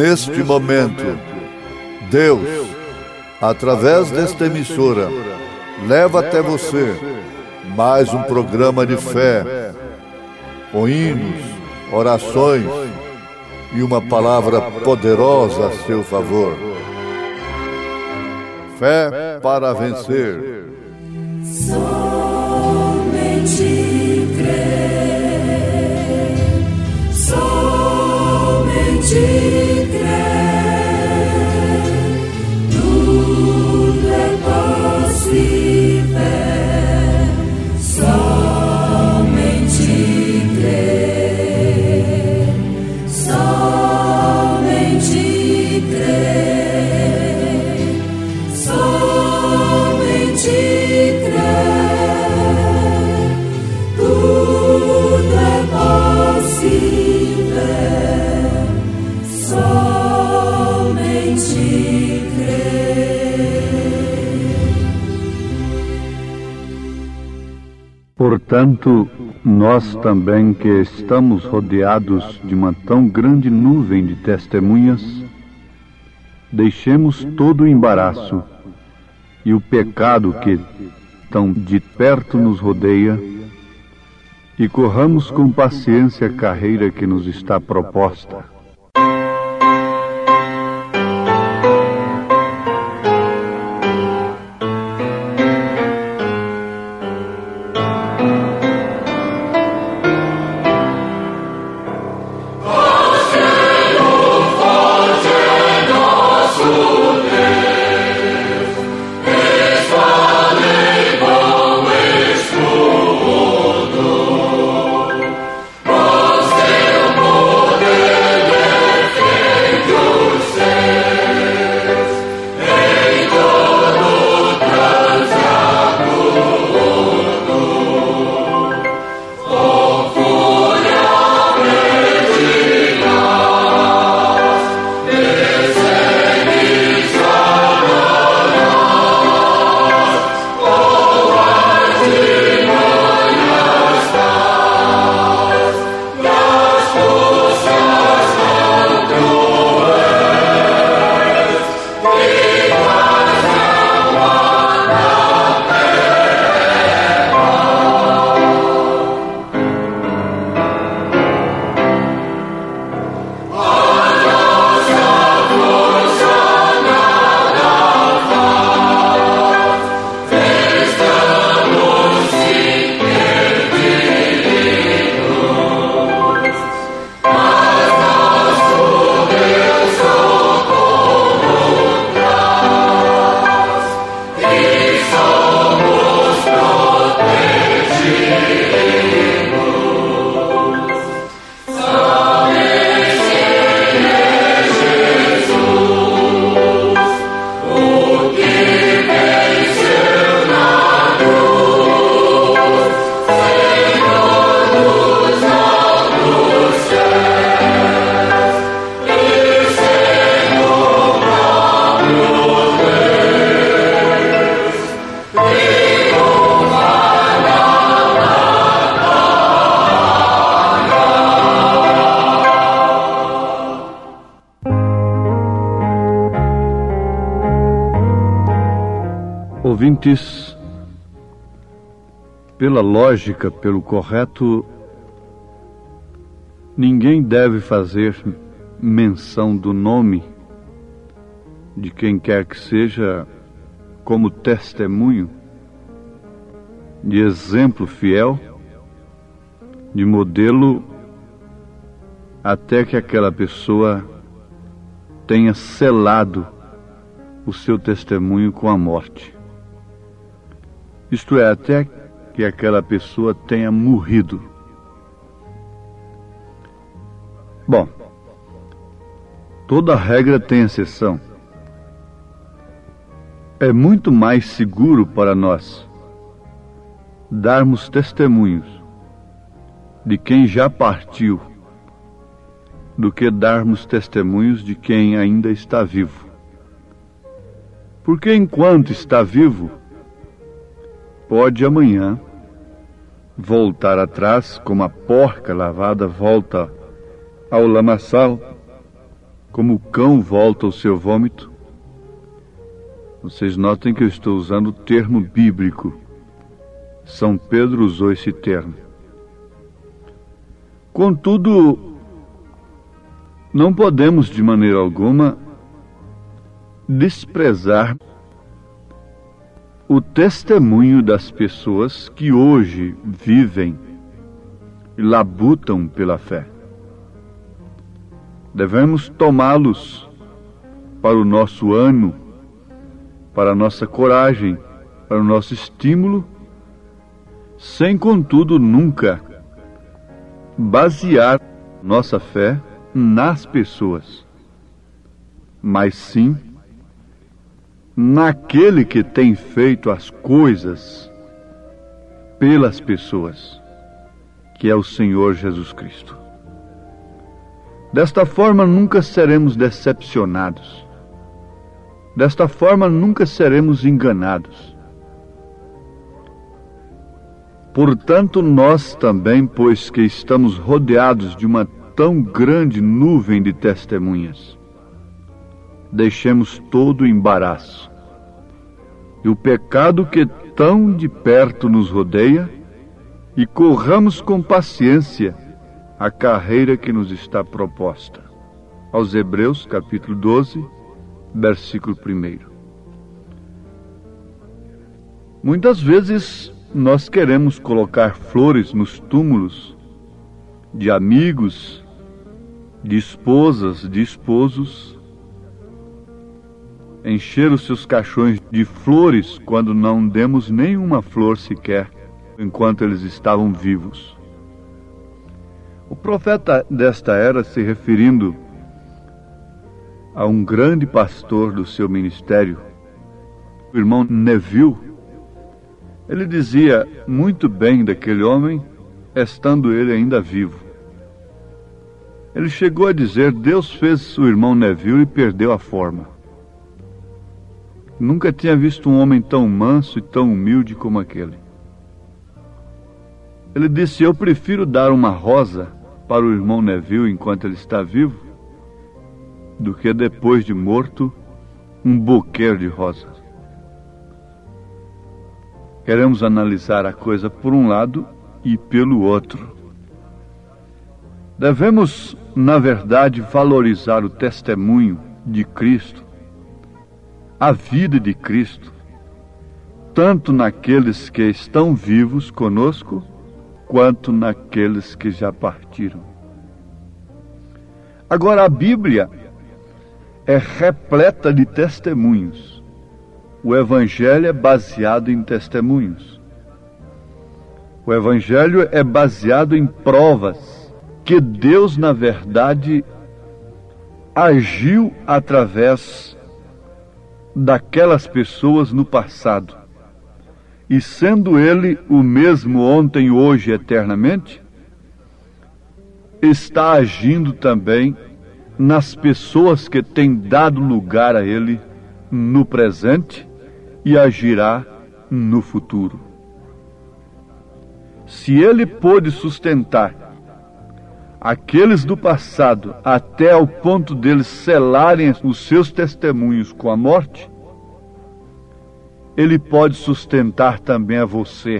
neste momento, Deus, através desta emissora, leva até você mais um programa de fé, com hinos, orações e uma palavra poderosa a seu favor. Fé para vencer. Somente crer, somente crer, tudo é possível, somente crer, somente crer, somente crer, tudo é possível, somente crer. Portanto, nós também que estamos rodeados de uma tão grande nuvem de testemunhas, deixemos todo o embaraço e o pecado que tão de perto nos rodeia e corramos com paciência a carreira que nos está proposta. Ouvintes, pela lógica, pelo correto, ninguém deve fazer menção do nome de quem quer que seja como testemunho, de exemplo fiel, de modelo, até que aquela pessoa tenha selado o seu testemunho com a morte. Isto é, até que aquela pessoa tenha morrido. Bom, toda regra tem exceção. É muito mais seguro para nós darmos testemunhos de quem já partiu do que darmos testemunhos de quem ainda está vivo. Porque enquanto está vivo, pode amanhã voltar atrás, como a porca lavada volta ao lamaçal, como o cão volta ao seu vômito. Vocês notem que eu estou usando o termo bíblico. São Pedro usou esse termo. Contudo, não podemos de maneira alguma desprezar o testemunho das pessoas que hoje vivem e labutam pela fé. Devemos tomá-los para o nosso ânimo, para a nossa coragem, para o nosso estímulo, sem, contudo, nunca basear nossa fé nas pessoas, mas sim naquele que tem feito as coisas pelas pessoas, que é o Senhor Jesus Cristo. Desta forma nunca seremos decepcionados. Desta forma nunca seremos enganados. Portanto, nós também, pois que estamos rodeados de uma tão grande nuvem de testemunhas, deixemos todo o embaraço e o pecado que tão de perto nos rodeia e corramos com paciência a carreira que nos está proposta. Aos Hebreus, capítulo 12, versículo 1. Muitas vezes nós queremos colocar flores nos túmulos de amigos, de esposas, de esposos, encher os seus caixões de flores quando não demos nenhuma flor sequer enquanto eles estavam vivos. O profeta desta era, se referindo a um grande pastor do seu ministério, o irmão Neville, ele dizia muito bem daquele homem, estando ele ainda vivo. Ele chegou a dizer: Deus fez o irmão Neville e perdeu a forma. Nunca tinha visto um homem tão manso e tão humilde como aquele. Ele disse: eu prefiro dar uma rosa para o irmão Neville enquanto ele está vivo, do que depois de morto, um buquê de rosas. Queremos analisar a coisa por um lado e pelo outro. Devemos, na verdade, valorizar o testemunho de Cristo, a vida de Cristo, tanto naqueles que estão vivos conosco, quanto naqueles que já partiram. Agora, a Bíblia é repleta de testemunhos. O Evangelho é baseado em testemunhos. O Evangelho é baseado em provas que Deus, na verdade, agiu através daquelas pessoas no passado. E sendo Ele o mesmo ontem, hoje e eternamente, está agindo também nas pessoas que têm dado lugar a Ele no presente e agirá no futuro. Se Ele pôde sustentar aqueles do passado até ao ponto deles selarem os seus testemunhos com a morte, Ele pode sustentar também a você,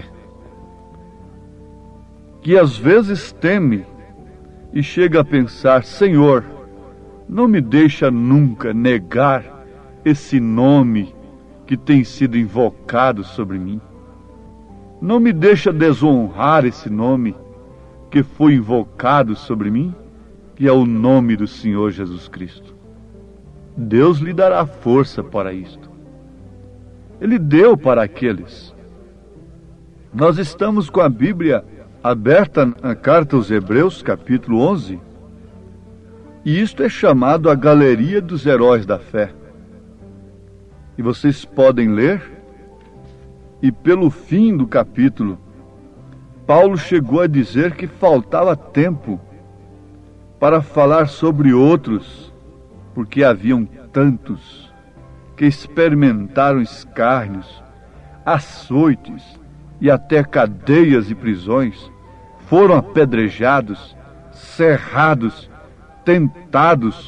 que às vezes teme e chega a pensar: Senhor, não me deixa nunca negar esse nome que tem sido invocado sobre mim. Não me deixa desonrar esse nome que foi invocado sobre mim, que é o nome do Senhor Jesus Cristo. Deus lhe dará força para isto. Ele deu para aqueles. Nós estamos com a Bíblia aberta na carta aos Hebreus, capítulo 11, e isto é chamado a galeria dos heróis da fé. E vocês podem ler, e pelo fim do capítulo, Paulo chegou a dizer que faltava tempo para falar sobre outros, porque haviam tantos que experimentaram escárnios, açoites e até cadeias e prisões, foram apedrejados, cerrados, tentados,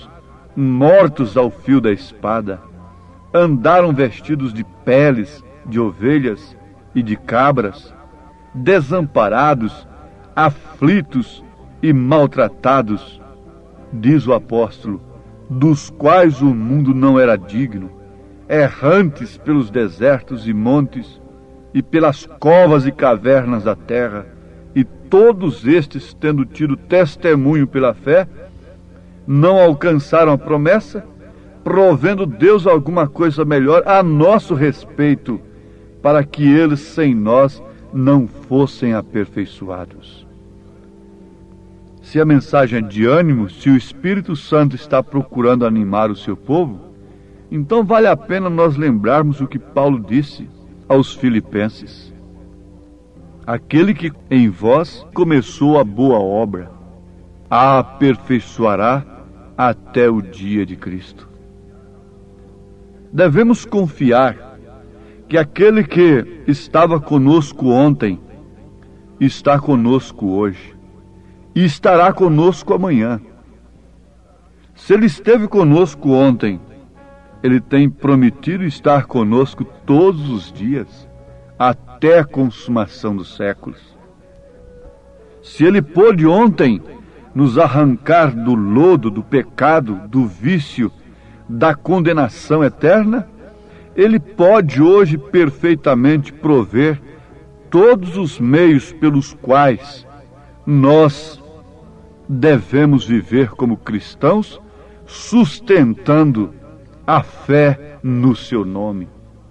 mortos ao fio da espada, andaram vestidos de peles de ovelhas e de cabras, desamparados, aflitos e maltratados, diz o apóstolo, dos quais o mundo não era digno, errantes pelos desertos e montes, e pelas covas e cavernas da terra, e todos estes, tendo tido testemunho pela fé, não alcançaram a promessa, provendo Deus alguma coisa melhor a nosso respeito, para que eles sem nós não fossem aperfeiçoados. Se a mensagem é de ânimo, se o Espírito Santo está procurando animar o seu povo, então vale a pena nós lembrarmos o que Paulo disse aos Filipenses. Aquele que em vós começou a boa obra, a aperfeiçoará até o dia de Cristo. Devemos confiar que aquele que estava conosco ontem está conosco hoje e estará conosco amanhã. Se ele esteve conosco ontem, ele tem prometido estar conosco todos os dias, até a consumação dos séculos. Se ele pôde ontem nos arrancar do lodo, do pecado, do vício, da condenação eterna, ele pode hoje perfeitamente prover todos os meios pelos quais nós devemos viver como cristãos, sustentando a fé no seu nome.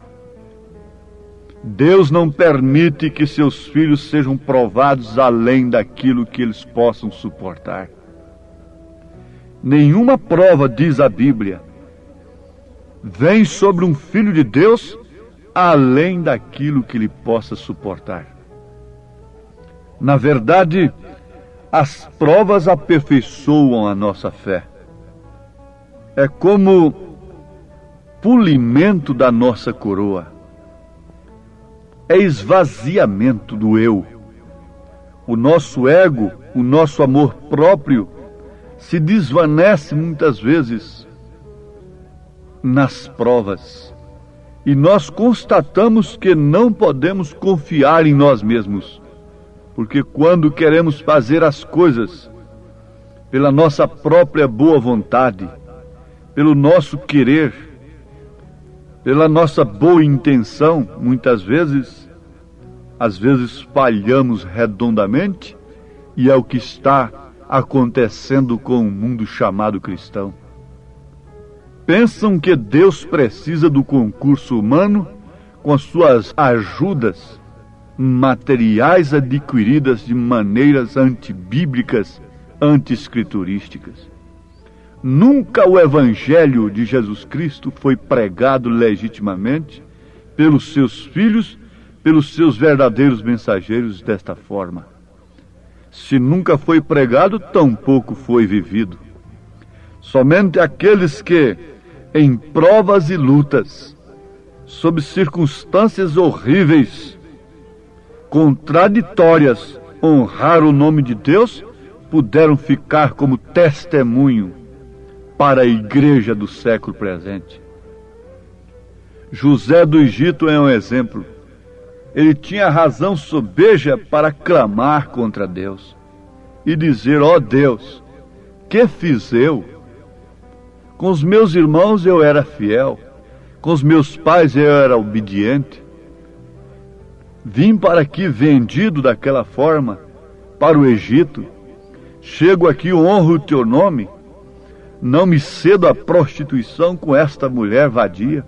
Deus não permite que seus filhos sejam provados além daquilo que eles possam suportar. Nenhuma prova, diz a Bíblia, vem sobre um filho de Deus além daquilo que ele possa suportar. Na verdade, as provas aperfeiçoam a nossa fé. É como polimento da nossa coroa. É esvaziamento do eu. O nosso ego, o nosso amor próprio, se desvanece muitas vezes nas provas. E nós constatamos que não podemos confiar em nós mesmos. Porque quando queremos fazer as coisas pela nossa própria boa vontade, pelo nosso querer, pela nossa boa intenção, às vezes falhamos redondamente, e é o que está acontecendo com o mundo chamado cristão. Pensam que Deus precisa do concurso humano com as suas ajudas materiais adquiridas de maneiras antibíblicas, anti-escriturísticas. Nunca o Evangelho de Jesus Cristo foi pregado legitimamente pelos seus filhos, pelos seus verdadeiros mensageiros desta forma. Se nunca foi pregado, tampouco foi vivido. Somente aqueles que, em provas e lutas, sob circunstâncias horríveis, contraditórias, honrar o nome de Deus, puderam ficar como testemunho para a igreja do século presente. José do Egito é um exemplo. Ele tinha razão sobeja para clamar contra Deus e dizer: ó Deus, que fiz eu? Com os meus irmãos eu era fiel, com os meus pais eu era obediente. Vim para aqui vendido daquela forma, para o Egito. Chego aqui, honro o teu nome. Não me cedo à prostituição com esta mulher vadia.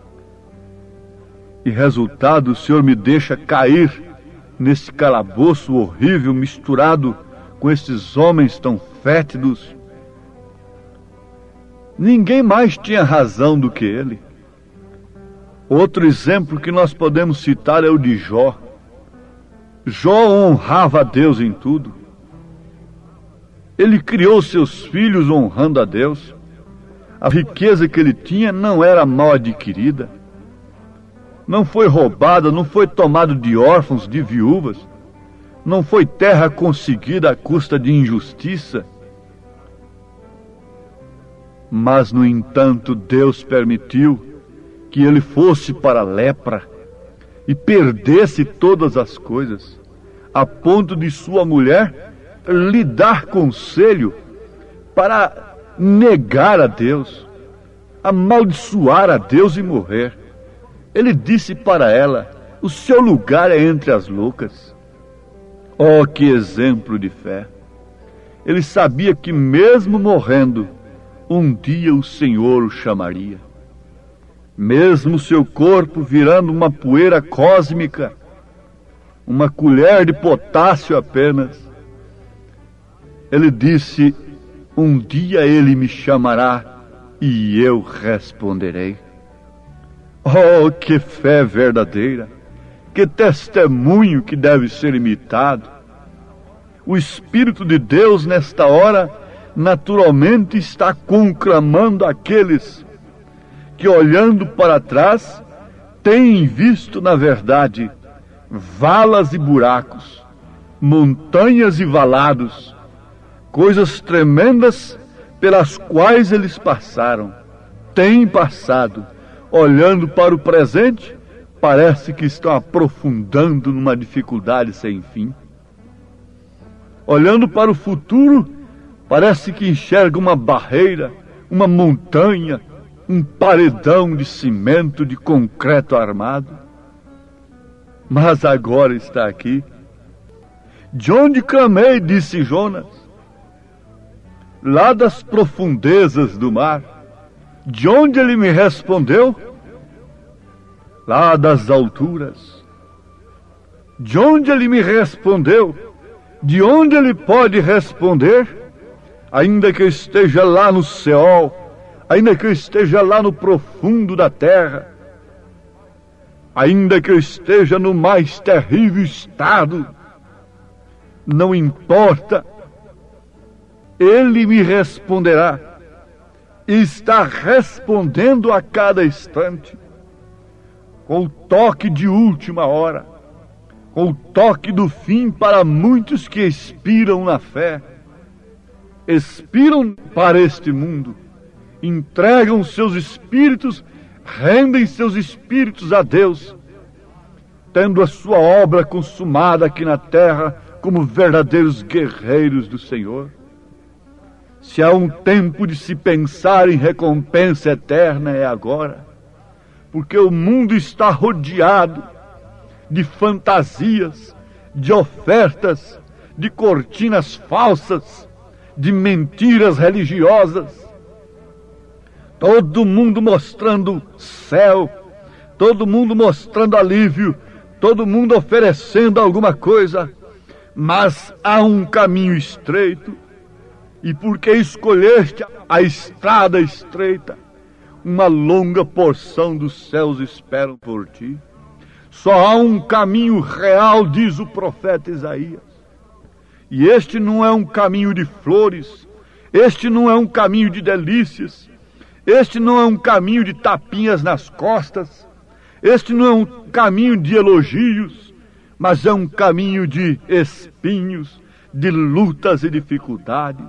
E resultado, o Senhor me deixa cair nesse calabouço horrível, misturado com esses homens tão fétidos. Ninguém mais tinha razão do que ele. Outro exemplo que nós podemos citar é o de Jó. Jó honrava a Deus em tudo. Ele criou seus filhos honrando a Deus. A riqueza que ele tinha não era mal adquirida. Não foi roubada, não foi tomado de órfãos, de viúvas. Não foi terra conseguida à custa de injustiça. Mas, no entanto, Deus permitiu que ele fosse para a lepra e perdesse todas as coisas, a ponto de sua mulher lhe dar conselho para negar a Deus, amaldiçoar a Deus e morrer. Ele disse para ela: o seu lugar é entre as loucas. Oh, que exemplo de fé! Ele sabia que mesmo morrendo, um dia o Senhor o chamaria. Mesmo seu corpo virando uma poeira cósmica, uma colher de potássio apenas, ele disse: um dia ele me chamará e eu responderei. Oh, que fé verdadeira! Que testemunho que deve ser imitado! O Espírito de Deus, nesta hora, naturalmente está conclamando aqueles que, olhando para trás, têm visto, na verdade, valas e buracos, montanhas e valados, coisas tremendas pelas quais eles passaram, têm passado. Olhando para o presente, parece que estão aprofundando numa dificuldade sem fim. Olhando para o futuro, parece que enxerga uma barreira, uma montanha, um paredão de cimento, de concreto armado. Mas agora está aqui. De onde clamei, disse Jonas? Lá das profundezas do mar. De onde ele me respondeu? Lá das alturas. De onde ele me respondeu? De onde ele pode responder? Ainda que eu esteja lá no Seol, ainda que eu esteja lá no profundo da terra, ainda que eu esteja no mais terrível estado, não importa, ele me responderá. E está respondendo a cada instante, com o toque de última hora, com o toque do fim para muitos que expiram na fé, expiram para este mundo, entregam seus espíritos, rendem seus espíritos a Deus, tendo a sua obra consumada aqui na terra como verdadeiros guerreiros do Senhor. Se há um tempo de se pensar em recompensa eterna, é agora, porque o mundo está rodeado de fantasias, de ofertas, de cortinas falsas, de mentiras religiosas. Todo mundo mostrando céu, todo mundo mostrando alívio, todo mundo oferecendo alguma coisa, mas há um caminho estreito, e porque escolheste a estrada estreita, uma longa porção dos céus esperam por ti. Só há um caminho real, diz o profeta Isaías. E este não é um caminho de flores, este não é um caminho de delícias, este não é um caminho de tapinhas nas costas, este não é um caminho de elogios, mas é um caminho de espinhos, de lutas e dificuldades.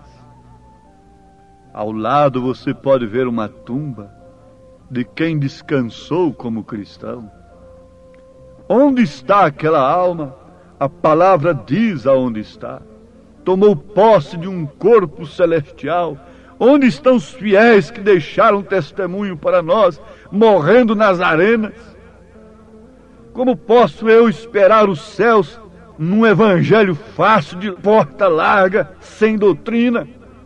Ao lado você pode ver uma tumba de quem descansou como cristão. Onde está aquela alma? A palavra diz aonde está. Tomou posse de um corpo celestial. Onde estão os fiéis que deixaram testemunho para nós, morrendo nas arenas? Como posso eu esperar os céus num evangelho fácil, de porta larga, sem doutrina?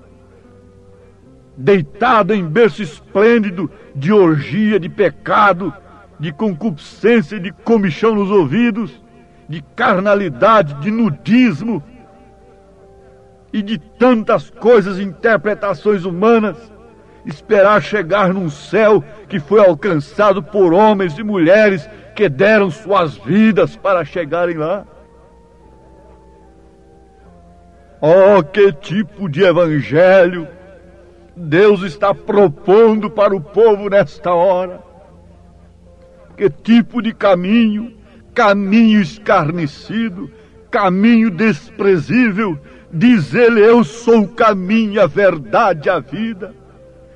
Deitado em berço esplêndido de orgia, de pecado, de concupiscência, de comichão nos ouvidos, de carnalidade, de nudismo e de tantas coisas, interpretações humanas, esperar chegar num céu que foi alcançado por homens e mulheres que deram suas vidas para chegarem lá. Oh, que tipo de evangelho Deus está propondo para o povo nesta hora! Que tipo de caminho? Caminho escarnecido, caminho desprezível. Diz ele: eu sou o caminho, a verdade e a vida.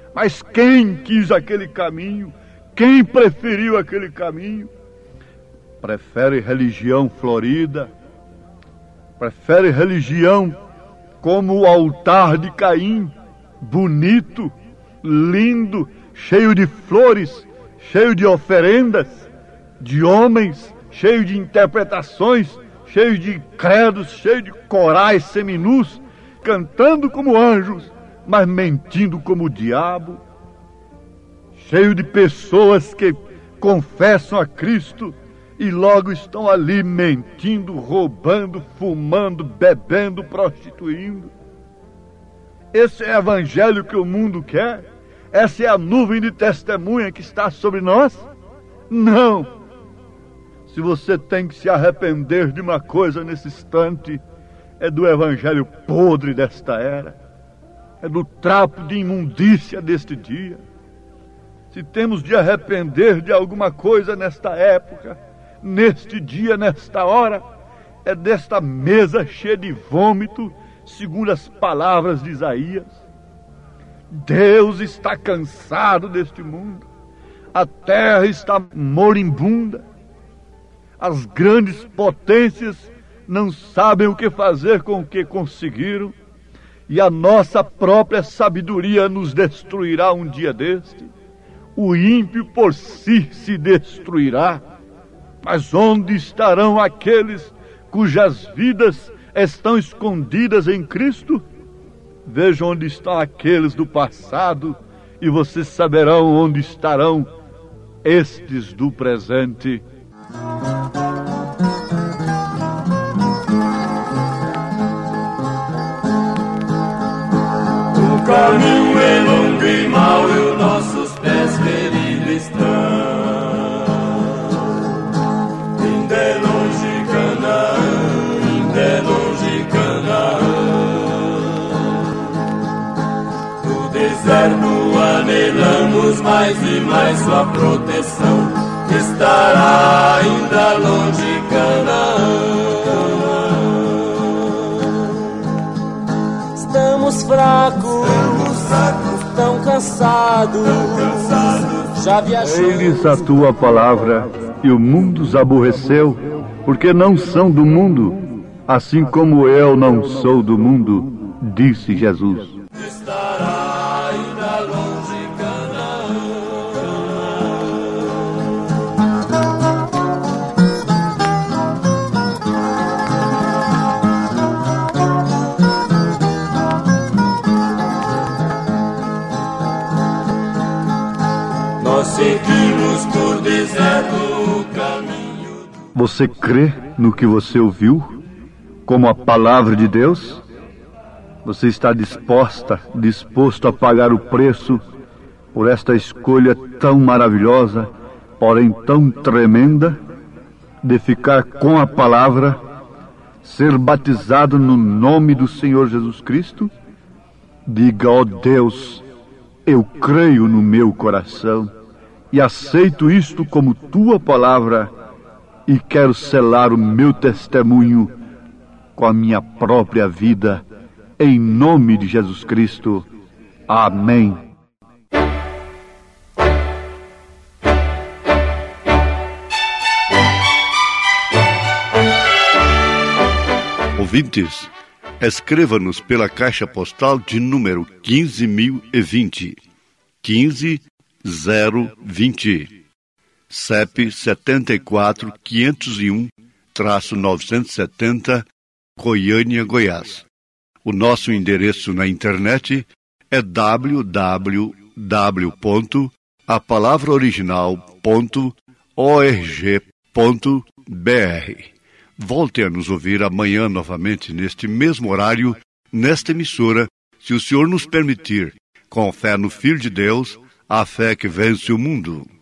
Mas quem quis aquele caminho? Quem preferiu aquele caminho? Prefere religião florida, prefere religião como o altar de Caim, bonito, lindo, cheio de flores, cheio de oferendas, de homens, cheio de interpretações, cheio de credos, cheio de corais seminus, cantando como anjos, mas mentindo como o diabo, cheio de pessoas que confessam a Cristo e logo estão ali mentindo, roubando, fumando, bebendo, prostituindo. Esse é o evangelho que o mundo quer? Essa é a nuvem de testemunha que está sobre nós? Não! Se você tem que se arrepender de uma coisa nesse instante, é do evangelho podre desta era, é do trapo de imundícia deste dia. Se temos de arrepender de alguma coisa nesta época, neste dia, nesta hora, é desta mesa cheia de vômito, segundo as palavras de Isaías. Deus está cansado deste mundo, a terra está moribunda, as grandes potências não sabem o que fazer com o que conseguiram, e a nossa própria sabedoria nos destruirá um dia deste. O ímpio por si se destruirá, mas onde estarão aqueles cujas vidas estão escondidas em Cristo? Vejam onde estão aqueles do passado e vocês saberão onde estarão estes do presente. O caminho é longo e mau e os nossos pés feridos estão. Ainda é longe Canaã, ainda é longe Canaã. No deserto anelamos mais e mais sua proteção. Estará ainda longe Canaã. Estamos fracos, tão cansados, já viajamos. Eis a tua palavra, e o mundo os aborreceu, porque não são do mundo, assim como eu não sou do mundo, disse Jesus. Estará ainda longe Canaã. Nós seguimos por deserto o caminho. Você crê no que você ouviu, como a palavra de Deus? Você está disposto a pagar o preço por esta escolha tão maravilhosa, porém tão tremenda, de ficar com a palavra, ser batizado no nome do Senhor Jesus Cristo? Diga, ó Deus, eu creio no meu coração e aceito isto como tua palavra e quero selar o meu testemunho com a minha própria vida, em nome de Jesus Cristo. Amém. Ouvintes, escreva-nos pela caixa postal de número 15.020, 15020, CEP 74.501-970, Goiânia, Goiás. O nosso endereço na internet é www.apalavraoriginal.org.br. Volte a nos ouvir amanhã novamente neste mesmo horário, nesta emissora, se o Senhor nos permitir, com fé no Filho de Deus, a fé que vence o mundo.